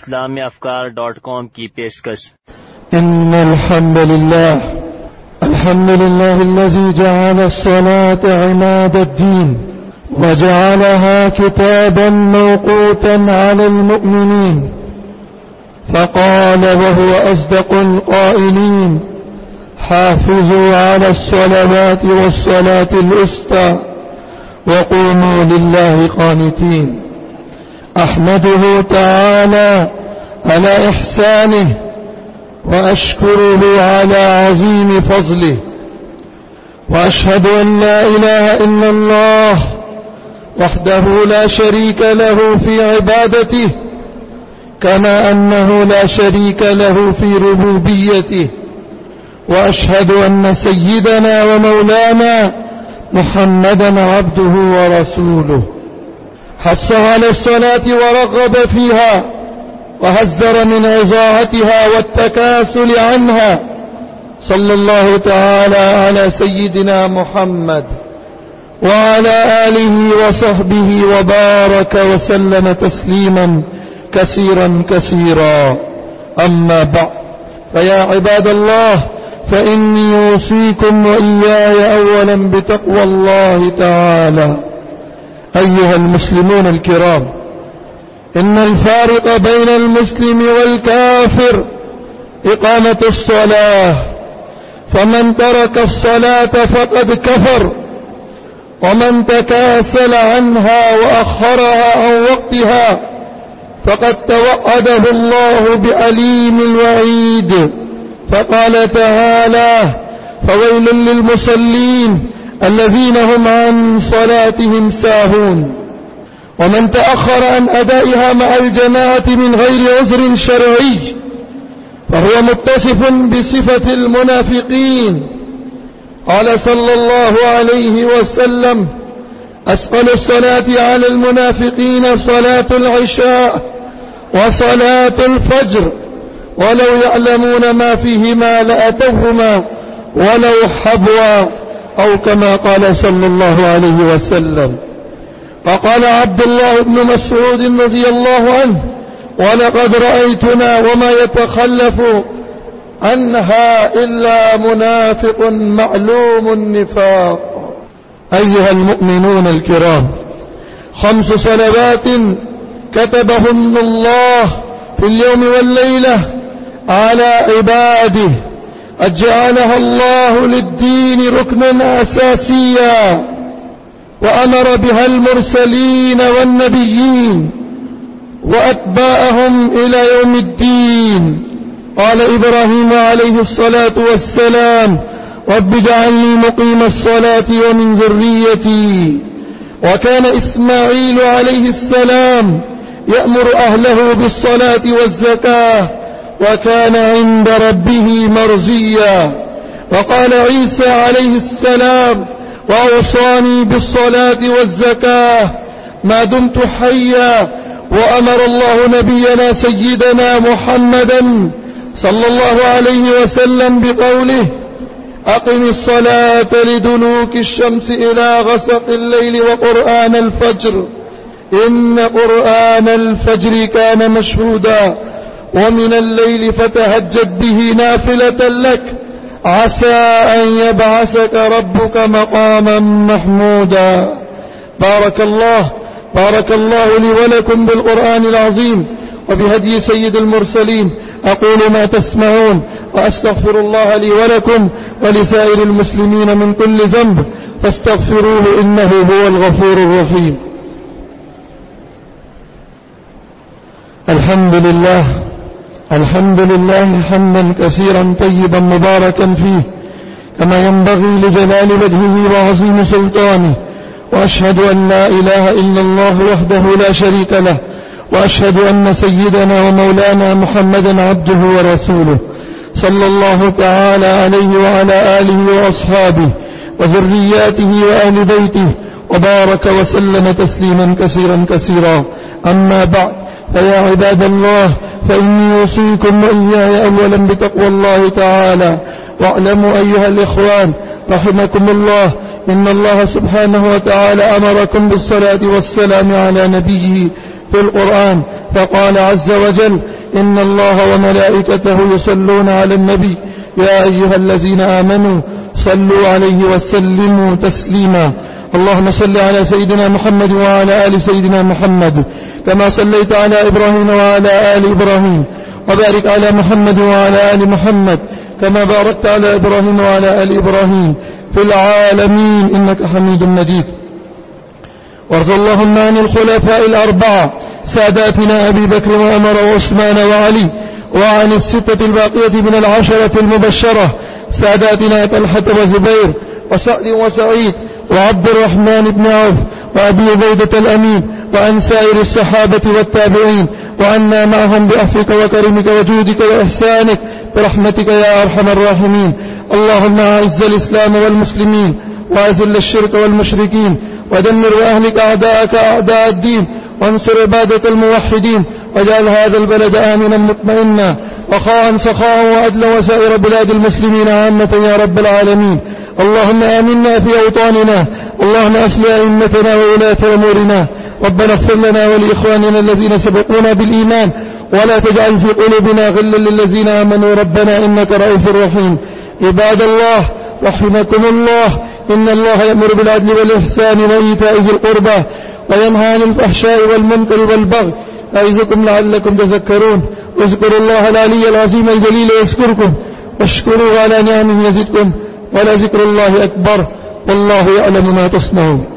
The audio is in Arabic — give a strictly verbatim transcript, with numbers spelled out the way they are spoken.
اسلامی افکار ڈاٹ کام کی پیشکش۔ إن الحمد لله الحمد لله الذي جعل الصلاة عماد الدين وجعلها كتابا موقوتا على المؤمنين، فقال وهو أصدق القائلين: حافظوا على الصلوات والصلاة الوسطى وقوموا لله قانتين. أحمده تعالى على إحسانه وأشكره على عظيم فضله، وأشهد أن لا إله إلا الله وحده لا شريك له في عبادته، كما أنه لا شريك له في ربوبيته. وأشهد أن سيدنا ومولانا محمدا عبده ورسوله، حث على الصلاة ورغب فيها، وحذر من إضاعتها والتكاسل عنها، صلى الله تعالى على سيدنا محمد وعلى آله وصحبه وبارك وسلم تسليما كثيرا كثيرا. أما بعد، فيا عباد الله، فإني أوصيكم وإياي أولا بتقوى الله تعالى. أيها المسلمون الكرام، إن الفارق بين المسلم والكافر إقامة الصلاة، فمن ترك الصلاة فقد كفر، ومن تكاسل عنها وأخرها عن وقتها فقد توعده الله بأليم الوعيد، فقال تعالى: فويل للمصلين الذين هم عن صلاتهم ساهون. ومن تأخر عن أدائها مع الجماعة من غير عذر شرعي فهو متصف بصفة المنافقين. قال صلى الله عليه وسلم: أثقل الصلاة على المنافقين صلاة العشاء وصلاة الفجر، ولو يعلمون ما فيهما لأتوهما ولو حبوا، أو كما قال صلى الله عليه وسلم. فقال عبد الله بن مسعود رضي الله عنه: ولقد رأيتنا وما يتخلف عنها إلا منافق معلوم النفاق. أيها المؤمنون الكرام، خمس صلوات كتبهن الله في اليوم والليلة على عباده، أجعلها الله للدين ركنا أساسيا، وأمر بها المرسلين والنبيين وأتباعهم إلى يوم الدين. قال إبراهيم عليه الصلاة والسلام: رب اجعلني مقيم الصلاة ومن ذريتي. وكان إسماعيل عليه السلام يأمر أهله بالصلاة والزكاة، وكان عند ربه مرضيا. وقال عيسى عليه السلام: وأوصاني بالصلاة والزكاة ما دمت حيا. وأمر الله نبينا سيدنا محمدا صلى الله عليه وسلم بقوله: أقم الصلاة لدلوك الشمس إلى غسق الليل وقرآن الفجر، إن قرآن الفجر كان مشهودا، ومن الليل فتهجد به نافلة لك، عسى أن يبعثك ربك مقاما محمودا. بارك الله بارك الله لي ولكم بالقرآن العظيم وبهدي سيد المرسلين. أقول ما تسمعون، وأستغفر الله لي ولكم ولسائر المسلمين من كل ذنب، فاستغفروه إنه هو الغفور الرحيم. الحمد لله الحمد لله حمدا كثيرا طيبا مباركا فيه، كما ينبغي لجلال وجهه وعظيم سلطانه. وأشهد أن لا إله إلا الله وحده لا شريك له، وأشهد أن سيدنا ومولانا محمدا عبده ورسوله، صلى الله تعالى عليه وعلى آله وأصحابه وذرياته وآل بيته، وبارك وسلم تسليما كثيرا كثيرا. أما بعد، فيا عباد الله، فإني أوصيكم وإياي أولا بتقوى الله تعالى. واعلموا أيها الإخوان رحمكم الله، إن الله سبحانه وتعالى أمركم بالصلاة والسلام على نبيه في القرآن، فقال عز وجل: إن الله وملائكته يصلون على النبي يا أيها الذين آمنوا صلوا عليه وسلموا تسليما. اللهم صل على سيدنا محمد وعلى آل سيدنا محمد كما صليت على إبراهيم وعلى آل إبراهيم، وبارك على محمد وعلى آل محمد كما باركت على إبراهيم وعلى آل إبراهيم في العالمين إنك حميد مجيد. وارض اللهم عن الخلفاء الأربعة ساداتنا أبي بكر وعمر وعثمان وعلي، وعن الستة الباقية من العشرة المبشرة ساداتنا طلحة وزبير وسعد وسعيد وعبد الرحمن بن عوف وأبي عبيدة الأمين، وعن سائر الصحابة والتابعين، وعنا معهم بعفوك وكرمك وجودك وإحسانك برحمتك يا أرحم الراحمين. اللهم أعز الإسلام والمسلمين وأذل الشرك والمشركين، ودمر وأهلك أعداءك أعداء الدين، وانصر عبادك الموحدين، واجعل هذا البلد آمنا مطمئنا رخاء سخاء وعدلا وسائر بلاد المسلمين عامة يا رب العالمين. اللهم آمنا في أوطاننا، اللهم أصلح أئمتنا وولاة أمورنا. ربنا اغفر لنا ولإخواننا الذين سبقونا بالإيمان، ولا تجعل في قلوبنا غلا للذين آمنوا ربنا إنك رؤوف رحيم. عباد الله رحمكم الله، إن الله يأمر بالعدل والإحسان وإيتاء ذي القربى وينهى عن الفحشاء والمنكر والبغي يعظكم لعلكم تذكرون. اذكروا الله العلي العظيم الجليل يذكركم، واشكروه على نعمه يزدكم، ولذكر الله أكبر، والله يعلم ما تصنعون.